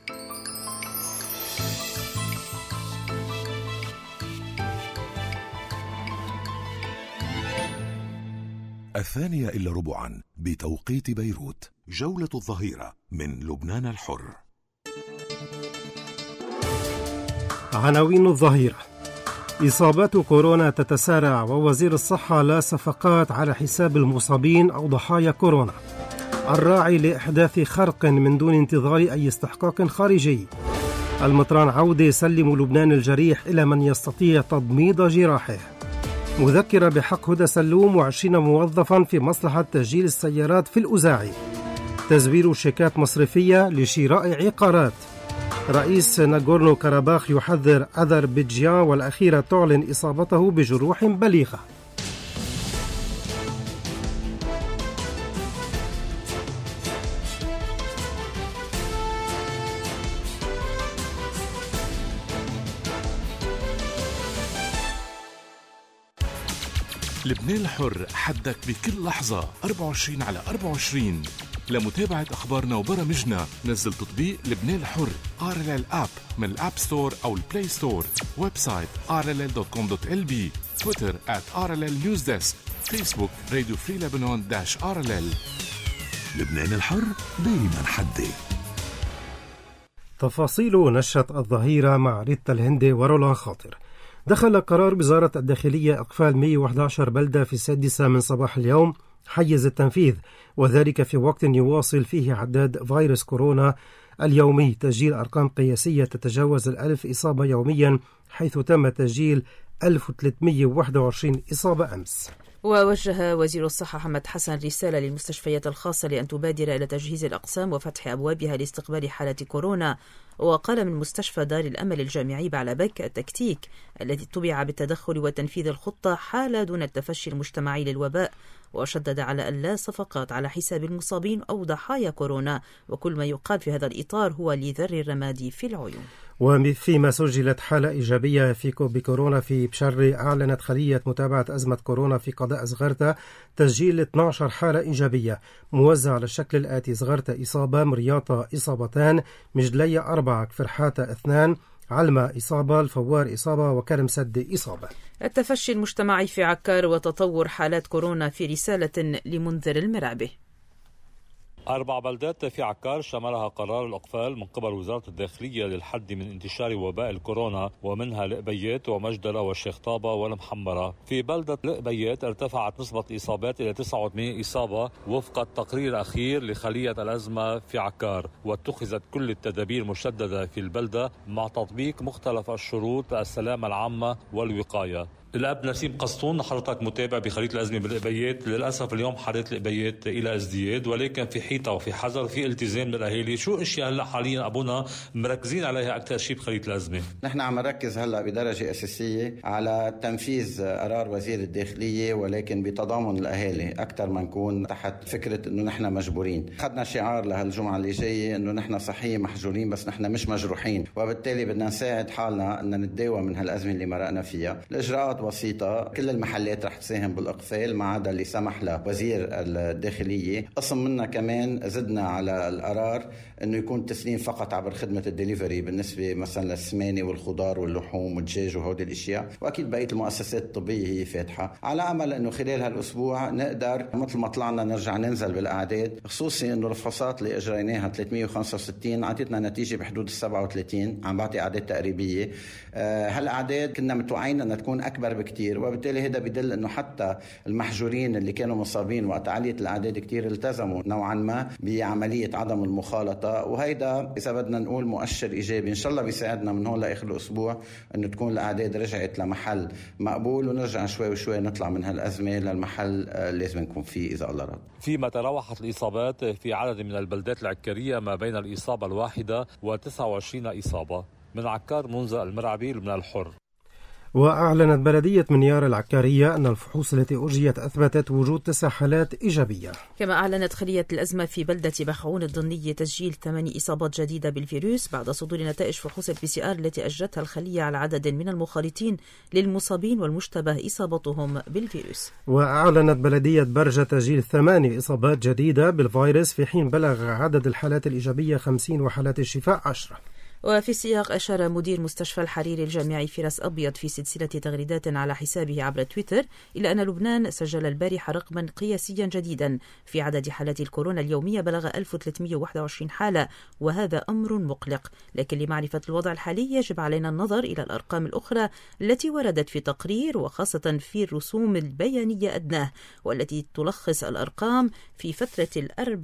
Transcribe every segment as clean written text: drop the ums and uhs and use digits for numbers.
الثانية إلا ربعا بتوقيت بيروت. جولة الظهيرة من لبنان الحر. عناوين الظهيرة: إصابات كورونا تتسارع ووزير الصحة لا صفقات على حساب المصابين أو ضحايا كورونا. الراعي لإحداث خرق من دون انتظار أي استحقاق خارجي. المطران عودة يسلم لبنان الجريح إلى من يستطيع تضميد جراحه. مذكرة بحق هدى سلوم و20 موظفا في مصلحة تسجيل السيارات في الأزاعي. تزوير شيكات مصرفية لشراء عقارات. رئيس ناغورنو كاراباخ يحذر أذربيجان والأخيرة تعلن إصابته بجروح بليغة. لبنان الحر، حدك بكل لحظة 24/24. لمتابعة أخبارنا وبرامجنا نزل تطبيق لبنان الحر RLL App من الأب ستور أو البلاي ستور. ويب سايت rll.com.lb. تويتر @RLL News Desk. فيسبوك راديو فري لبنان -RLL. لبنان الحر دايما حدي. تفاصيل نشرة الظهيرة مع ريتا الهندي ورولان خاطر. دخل قرار وزارة الداخلية إقفال 111 بلدة في 6 من صباح اليوم حيز التنفيذ، وذلك في وقت يواصل فيه عداد فيروس كورونا اليومي تسجيل أرقام قياسية تتجاوز 1000 إصابة يوميا، حيث تم تسجيل 1321 إصابة أمس. ووجه وزير الصحة حمد حسن رسالة للمستشفيات الخاصة لأن تبادر إلى تجهيز الأقسام وفتح أبوابها لاستقبال حالة كورونا. وقال من مستشفى دار الأمل الجامعي بعلبك التكتيك الذي طبع بالتدخل وتنفيذ الخطة حال دون التفشي المجتمعي للوباء، وشدد على أن لا صفقات على حساب المصابين أو ضحايا كورونا، وكل ما يقال في هذا الإطار هو لذر الرماد في العيون. وفيما سجلت حالة إيجابية بكورونا في بشري، أعلنت خلية متابعة أزمة كورونا في قضاء زغرتا تسجيل 12 حالة إيجابية موزعة على الشكل الآتي: زغرتا إصابة، مرياطة إصابتان، مجدلية 4، كفرحاتة 2، علمة إصابة، الفوار إصابة، وكرم سد إصابة. التفشي المجتمعي في عكار وتطور حالات كورونا في رسالة لمنذر المرعبي. 4 بلدات في عكار شملها قرار الإقفال من قبل وزارة الداخلية للحد من انتشار وباء الكورونا، ومنها القبيات ومجدلة والشيخ طابة والمحمرة. في بلدة القبيات ارتفعت نسبة الإصابات إلى 89 إصابة وفق التقرير الأخير لخلية الأزمة في عكار، واتخذت كل التدابير المشددة في البلدة مع تطبيق مختلف الشروط السلامة العامة والوقاية. الأب نسيم قسطون، حضرتك متابع بخلية الأزمة بالقبيات. للأسف اليوم حالات القبيات إلى ازدياد، ولكن في حيطة وفي حذر وفي التزام للأهالي. شو أشياء هلا حاليا أبونا مركزين عليها أكثر شيء بخلية الأزمة؟ نحن عم نركز هلا بدرجة أساسية على تنفيذ قرار وزير الداخلية، ولكن بتضامن الأهالي أكثر ما نكون تحت فكرة إنه نحن مجبورين. أخذنا شعار لهالجمعة اللي جاية إنه نحن صحيح محجورين بس نحن مش مجروحين، وبالتالي بدنا نساعد حالنا إن نتداوى من هالأزمة اللي مرقنا فيها. الإجراءات بسيطة، كل المحلات رح تساهم بالإقفال ما عدا اللي سمح له وزير الداخلية. قسم منا كمان زدنا على القرار انه يكون تسليم فقط عبر خدمة الدليفري بالنسبة مثلا للسمانة والخضار واللحوم والدجاج وهودي الاشياء، واكيد بقية المؤسسات الطبية هي فاتحة، على امل انه خلال هالاسبوع نقدر مثل ما طلعنا نرجع ننزل بالاعداد، خصوصي انه الفحوصات اللي اجريناها 365 عطيتنا نتيجة بحدود 37، عم بعطي اعداد تقريبية. هالاعداد كنا متوقعين انها تكون اكبر بكتير، وبالتالي هذا بدل انه حتى المحجورين اللي كانوا مصابين وقت عالية الاعداد كتير التزموا نوعا ما بعملية عدم المخالطة، وهيدا اذا بدنا نقول مؤشر ايجابي. ان شاء الله بيساعدنا من هون لاخر الاسبوع انه تكون الاعداد رجعت لمحل مقبول، ونرجع شوي وشوي نطلع من هالازمة للمحل لازم نكون فيه اذا الله راد. فيما تراوحت الاصابات في عدد من البلدات العكارية ما بين الاصابة الواحدة و29 اصابة. من عكار منذر المرعبي، لبنان الحر. وأعلنت بلدية منيار العكارية أن الفحوص التي أجريت أثبتت وجود 9 حالات إيجابية. كما أعلنت خلية الأزمة في بلدة بخعون الضني تسجيل 8 إصابات جديدة بالفيروس بعد صدور نتائج فحوص الPCR التي أجرتها الخلية على عدد من المخالطين للمصابين والمشتبه إصابتهم بالفيروس. وأعلنت بلدية برجة تسجيل 8 إصابات جديدة بالفيروس في حين بلغ عدد الحالات الإيجابية 50 وحالات الشفاء 10. وفي السياق أشار مدير مستشفى الحريري الجامعي فراس أبيض في سلسلة تغريدات على حسابه عبر تويتر إلى أن لبنان سجل البارحة رقما قياسيا جديدا في عدد حالات الكورونا اليومية بلغ 1321 حالة، وهذا أمر مقلق، لكن لمعرفة الوضع الحالي يجب علينا النظر إلى الأرقام الأخرى التي وردت في تقرير وخاصة في الرسوم البيانية أدناه والتي تلخص الأرقام في فترة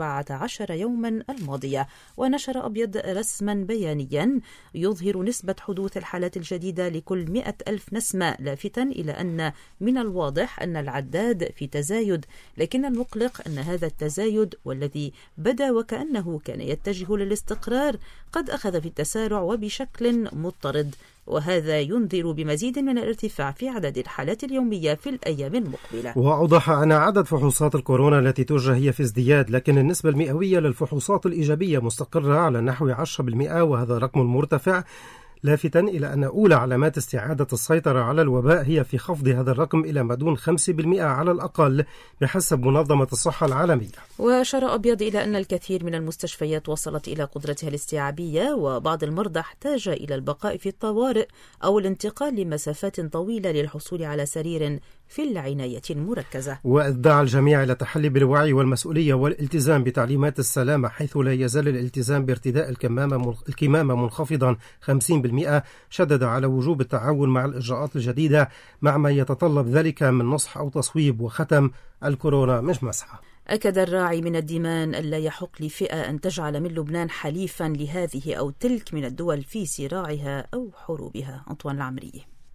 14 يوما الماضية. ونشر أبيض رسما بيانيا يظهر نسبة حدوث الحالات الجديدة لكل 100,000 نسمة، لافتا إلى أن من الواضح أن العداد في تزايد، لكن المقلق أن هذا التزايد والذي بدا وكأنه كان يتجه للاستقرار قد أخذ في التسارع وبشكل مضطرد، وهذا ينذر بمزيد من الارتفاع في عدد الحالات اليومية في الأيام المقبلة. وأوضح أن عدد فحوصات الكورونا التي تجرى هي في ازدياد، لكن النسبة المئوية للفحوصات الإيجابية مستقرة على نحو 10%، وهذا رقم مرتفع، لافتا إلى أن أولى علامات استعادة السيطرة على الوباء هي في خفض هذا الرقم إلى ما دون 5% على الأقل بحسب منظمة الصحة العالمية. وأشار أبيض إلى أن الكثير من المستشفيات وصلت إلى قدرتها الاستيعابية، وبعض المرضى احتاج إلى البقاء في الطوارئ أو الانتقال لمسافات طويلة للحصول على سرير في العناية المركزة. وإذ دعا الجميع إلى التحلي بالوعي والمسؤولية والالتزام بتعليمات السلامة، حيث لا يزال الالتزام بارتداء الكمامة منخفضا 50%، شدد على وجوب التعاون مع الإجراءات الجديدة مع ما يتطلب ذلك من نصح أو تصويب، وختم: الكورونا مش مسحة. أكد الراعي من الديمان ألا يحق لفئة أن تجعل من لبنان حليفا لهذه أو تلك من الدول في صراعها أو حروبها. أنطوان العمري.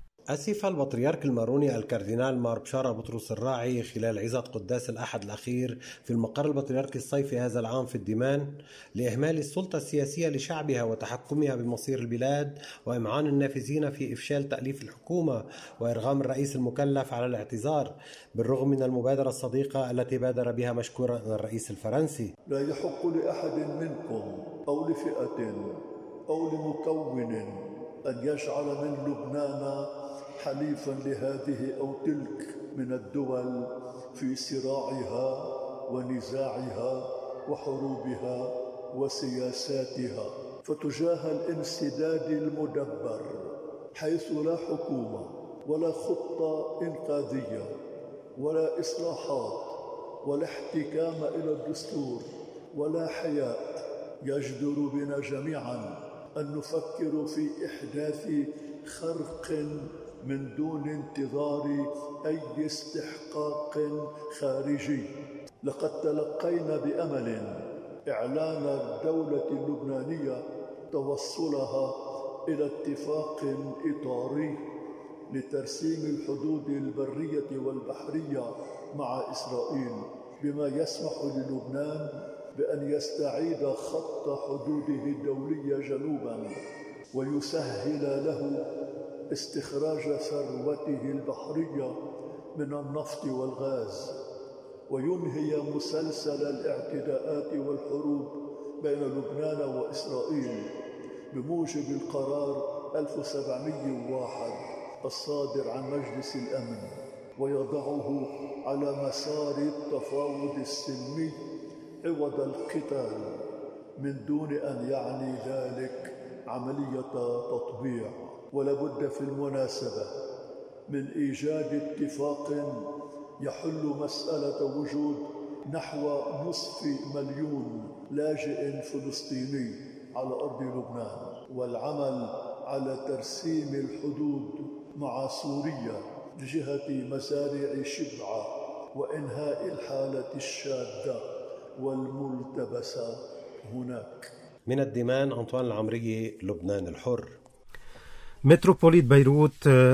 أسف البطريرك الماروني الكاردينال مار بشارة بطرس الراعي خلال عظة قداس الأحد الأخير في المقر البطريركي الصيفي هذا العام في الديمان لإهمال السلطة السياسية لشعبها وتحكمها بمصير البلاد وإمعان النافذين في إفشال تأليف الحكومة وإرغام الرئيس المكلف على الاعتذار، بالرغم من المبادرة الصديقة التي بادر بها مشكورا الرئيس الفرنسي. لا يحق لأحد منكم أو لفئة أو لمكون أن يجعل من لبنان حليفا لهذه أو تلك من الدول في صراعها ونزاعها وحروبها وسياساتها. فتجاه الانسداد المدبر حيث لا حكومة ولا خطة إنقاذية ولا إصلاحات ولا احتكام إلى الدستور ولا حياء، يجدر بنا جميعا أن نفكر في إحداث خرق من دون انتظار أي استحقاق خارجي. لقد تلقينا بأمل إعلان الدولة اللبنانية توصلها إلى اتفاق إطاري لترسيم الحدود البرية والبحرية مع إسرائيل، بما يسمح للبنان بأن يستعيد خط حدوده الدولية جنوبا ويسهل له استخراج ثروته البحرية من النفط والغاز، وينهي مسلسل الاعتداءات والحروب بين لبنان وإسرائيل بموجب القرار 1701 الصادر عن مجلس الأمن، ويضعه على مسار التفاوض السلمي عوض القتال من دون أن يعني ذلك عملية تطبيع. ولابد في المناسبة من إيجاد اتفاق يحل مسألة وجود نحو 500,000 لاجئ فلسطيني على أرض لبنان، والعمل على ترسيم الحدود مع سوريا لجهة مزارع شبعة وإنهاء الحالة الشاذة والملتبسة هناك. من الديمان أنطوان العمري، لبنان الحر. متروبوليت بيروت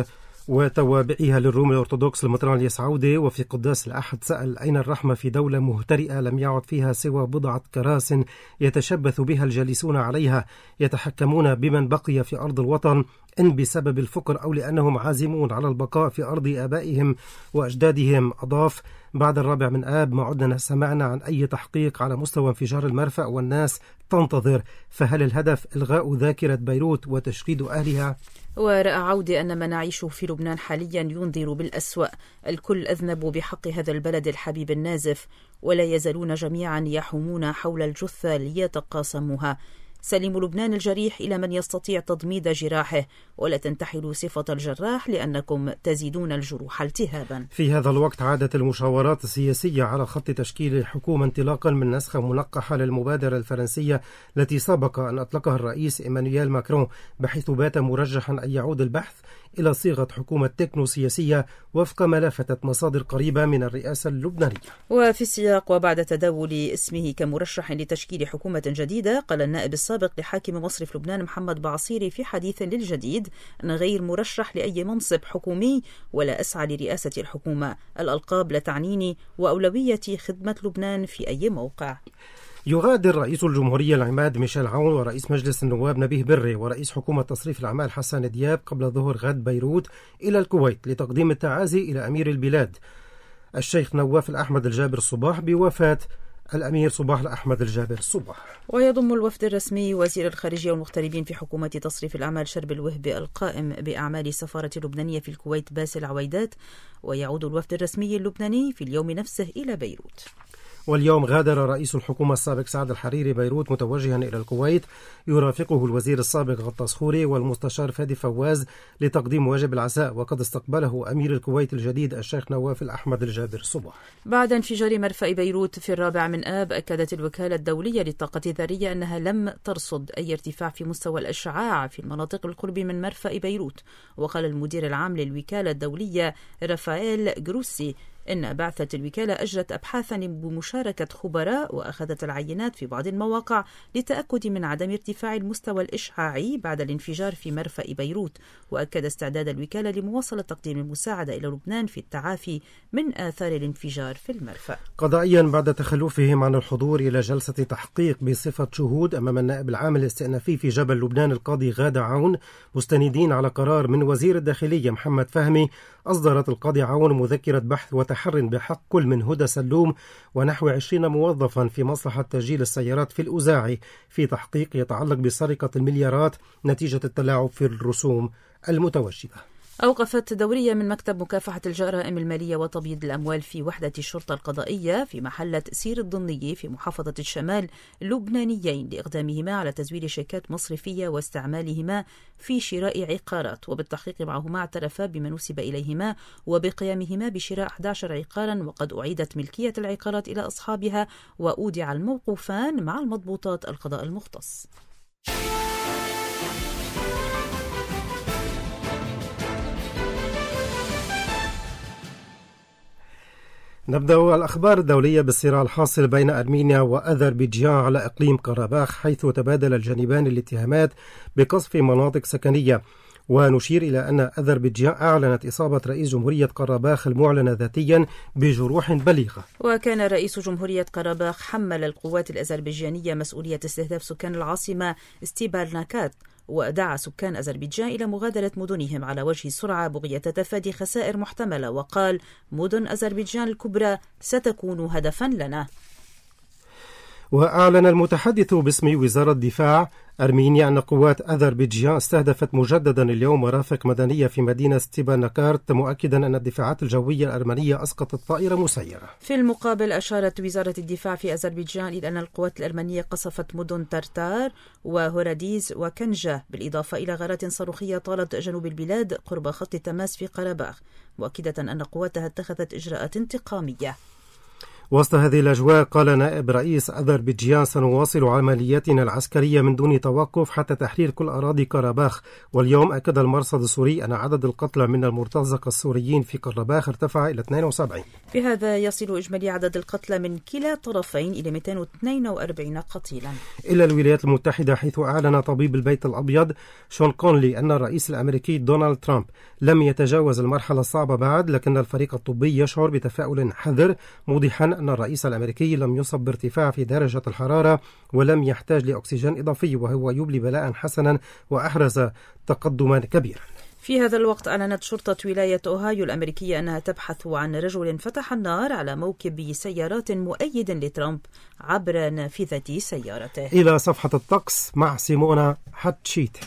وتوابعها للروم الأرثوذكس المطران الياس عودة. وفي قداس الأحد سأل: أين الرحمة في دولة مهترئة لم يعد فيها سوى بضعة كراس يتشبث بها الجالسون عليها، يتحكمون بمن بقي في أرض الوطن إن بسبب الفقر أو لأنهم عازمون على البقاء في أرض آبائهم وأجدادهم. أضاف: بعد 4 من آب ما عدنا سمعنا عن أي تحقيق على مستوى انفجار المرفأ والناس تنتظر، فهل الهدف إلغاء ذاكرة بيروت وتشريد أهلها؟ ورأى عودة أن ما نعيشه في لبنان حاليا ينذر بالأسوأ. الكل أذنب بحق هذا البلد الحبيب النازف، ولا يزالون جميعا يحومون حول الجثة ليتقاسموها. سلموا لبنان الجريح إلى من يستطيع تضميد جراحه، ولا تنتحلوا صفة الجراح لأنكم تزيدون الجروح التهابا. في هذا الوقت عادت المشاورات السياسية على خط تشكيل حكومة انطلاقا من نسخة منقحة للمبادرة الفرنسية التي سبق أن أطلقها الرئيس إيمانويل ماكرون، بحيث بات مرجحا أن يعود البحث إلى صيغة حكومة تكنو سياسية وفق ما لفتت مصادر قريبة من الرئاسة اللبنانية. وفي السياق وبعد تداول اسمه كمرشح لتشكيل حكومة جديدة، قال النائب السابق لحاكم مصرف لبنان محمد بعصيري في حديث للجديد: أنا غير مرشح لأي منصب حكومي ولا أسعى لرئاسة الحكومة، الألقاب لا تعنيني، وأولويتي خدمة لبنان في أي موقع. يغادر رئيس الجمهورية العماد ميشيل عون ورئيس مجلس النواب نبيه بري ورئيس حكومة تصريف الأعمال حسان دياب قبل ظهر غد بيروت إلى الكويت لتقديم التعازي إلى أمير البلاد الشيخ نواف الأحمد الجابر الصباح بوفاة الأمير صباح الأحمد الجابر الصباح. ويضم الوفد الرسمي وزير الخارجية والمغتربين في حكومة تصريف الأعمال شرب الوهبي القائم بأعمال السفارة اللبنانية في الكويت باسل عويدات، ويعود الوفد الرسمي اللبناني في اليوم نفسه إلى بيروت. واليوم غادر رئيس الحكومة السابق سعد الحريري بيروت متوجها إلى الكويت، يرافقه الوزير السابق غطاس خوري والمستشار فادي فواز لتقديم واجب العزاء، وقد استقبله أمير الكويت الجديد الشيخ نواف الأحمد الجابر الصباح. بعد انفجار مرفأ بيروت في 4 من آب، أكدت الوكالة الدولية للطاقة الذرية أنها لم ترصد أي ارتفاع في مستوى الإشعاع في المناطق القرب من مرفأ بيروت. وقال المدير العام للوكالة الدولية رافائيل جروسي إن بعثة الوكالة أجرت أبحاثا بمشاركة خبراء وأخذت العينات في بعض المواقع للتأكد من عدم ارتفاع المستوى الإشعاعي بعد الانفجار في مرفأ بيروت. وأكد استعداد الوكالة لمواصلة تقديم المساعدة إلى لبنان في التعافي من آثار الانفجار في المرفأ. قضائيا بعد تخلفهم عن الحضور إلى جلسة تحقيق بصفة شهود أمام النائب العام الاستئنافي في جبل لبنان القاضي غادة عون، مستندين على قرار من وزير الداخلية محمد فهمي، أصدرت القاضي عون مذكرة بحث وتحر بحق كل من هدى سلوم ونحو 20 موظفا في مصلحة تسجيل السيارات في الأوزاعي في تحقيق يتعلق بسرقة المليارات نتيجة التلاعب في الرسوم المتوجبة. أوقفت دورية من مكتب مكافحة الجرائم المالية وتبييض الأموال في وحدة الشرطة القضائية في محلة سير الضنية في محافظة الشمال لبنانيين لإقدامهما على تزوير شيكات مصرفية واستعمالهما في شراء عقارات، وبالتحقيق معهما اعترفا بما نسب إليهما وبقيامهما بشراء 11 عقارا، وقد أعيدت ملكية العقارات إلى أصحابها وأودع الموقوفان مع المضبوطات القضاء المختص. نبدأ الأخبار الدولية بالصراع الحاصل بين أرمينيا وأذربيجان على إقليم قرباخ، حيث تبادل الجانبان الاتهامات بقصف مناطق سكنية. ونشير إلى أن أذربيجان أعلنت إصابة رئيس جمهورية قرباخ المعلن ذاتيا بجروح بليغة. وكان رئيس جمهورية قرباخ حمل القوات الأذربيجانية مسؤولية استهداف سكان العاصمة ستيبارناكات، ودعا سكان أذربيجان إلى مغادرة مدنهم على وجه السرعة بغية تفادي خسائر محتملة، وقال: مدن أذربيجان الكبرى ستكون هدفا لنا. وأعلن المتحدث باسم وزارة الدفاع أرمينيا أن قوات أذربيجان استهدفت مجددا اليوم مرافق مدنية في مدينة ستيبانكارت، مؤكدا أن الدفاعات الجوية الأرمنية أسقطت طائرة مسيرة. في المقابل أشارت وزارة الدفاع في أذربيجان إلى أن القوات الأرمنية قصفت مدن ترتار وهوراديز وكنجة، بالإضافة إلى غارات صاروخية طالت جنوب البلاد قرب خط التماس في قرباخ، مؤكدة أن قواتها اتخذت إجراءات انتقامية. وسط هذه الأجواء قال نائب رئيس أذربيجان: سنواصل عملياتنا العسكرية من دون توقف حتى تحرير كل أراضي قرباخ. واليوم أكد المرصد السوري أن عدد القتلى من المرتزقة السوريين في قرباخ ارتفع إلى 72. بهذا يصل إجمالي عدد القتلى من كلا الطرفين إلى 242 قتيلا. إلى الولايات المتحدة، حيث أعلن طبيب البيت الأبيض شون كونلي أن الرئيس الأمريكي دونالد ترامب لم يتجاوز المرحلة الصعبة بعد، لكن الفريق الطبي يشعر بتفاؤل حذر، موضحا أن الرئيس الأمريكي لم يصب بارتفاع في درجة الحرارة ولم يحتاج لأكسجين إضافي، وهو يبلي بلاء حسنا وأحرز تقدما كبيرا. في هذا الوقت أعلنت شرطة ولاية أوهايو الأمريكية أنها تبحث عن رجل فتح النار على موكب سيارات مؤيد لترامب عبر نافذة سيارته. إلى صفحة الطقس مع سيمونا حتشيت.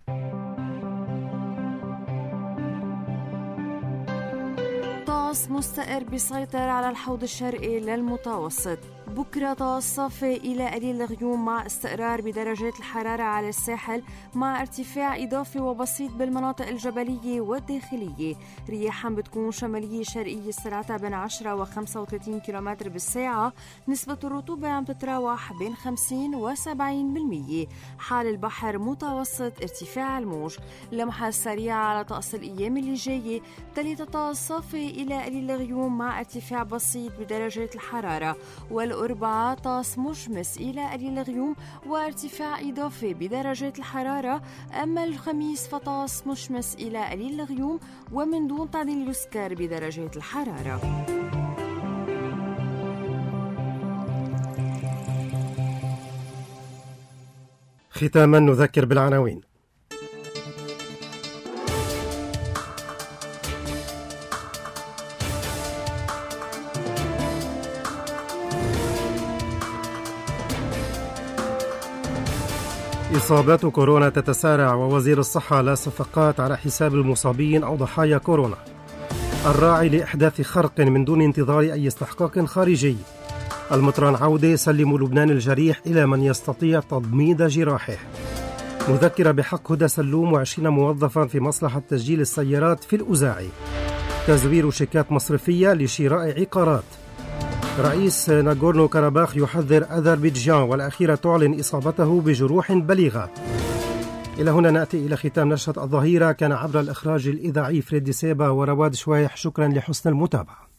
طقس مستقر بيسيطر على الحوض الشرقي للمتوسط. بكرة طقس صافي إلى قليل الغيوم مع استقرار بدرجات الحرارة على الساحل مع ارتفاع إضافي وبسيط بالمناطق الجبلية والداخلية. رياحا بتكون شمالية شرقية سرعتها بين 10 و 35 كيلومتر بالساعة. نسبة الرطوبة عم تتراوح بين 50 و 70%. حال البحر متوسط ارتفاع الموج. لمحة سريعة على طقس الأيام اللي جاية: تلت طقس صافي إلى قليل الغيوم مع ارتفاع بسيط بدرجات الحرارة. والأربعاء طقس مشمس إلى قليل الغيوم وارتفاع إضافي بدرجات الحرارة. أما الخميس فطقس مشمس إلى قليل الغيوم ومن دون تعديل يذكر بدرجات الحرارة. ختاما نذكر بالعناوين. إصابات كورونا تتسارع ووزير الصحة لا صفقات على حساب المصابين أو ضحايا كورونا. الراعي لإحداث خرق من دون انتظار أي استحقاق خارجي. المطران عودة: سلموا لبنان الجريح إلى من يستطيع تضميد جراحه. مذكرة بحق هدى سلوم و20 موظفا في مصلحة تسجيل السيارات في الأوزاعي. تزوير شيكات مصرفية لشراء عقارات. رئيس ناغورنو كاراباخ يحذر أذربيجان والأخيرة تعلن إصابته بجروح بليغة. إلى هنا نأتي إلى ختام نشرة الظهيرة. كان عبر الإخراج الإذاعي فريدي سيبا ورواد شويح. شكرا لحسن المتابعة.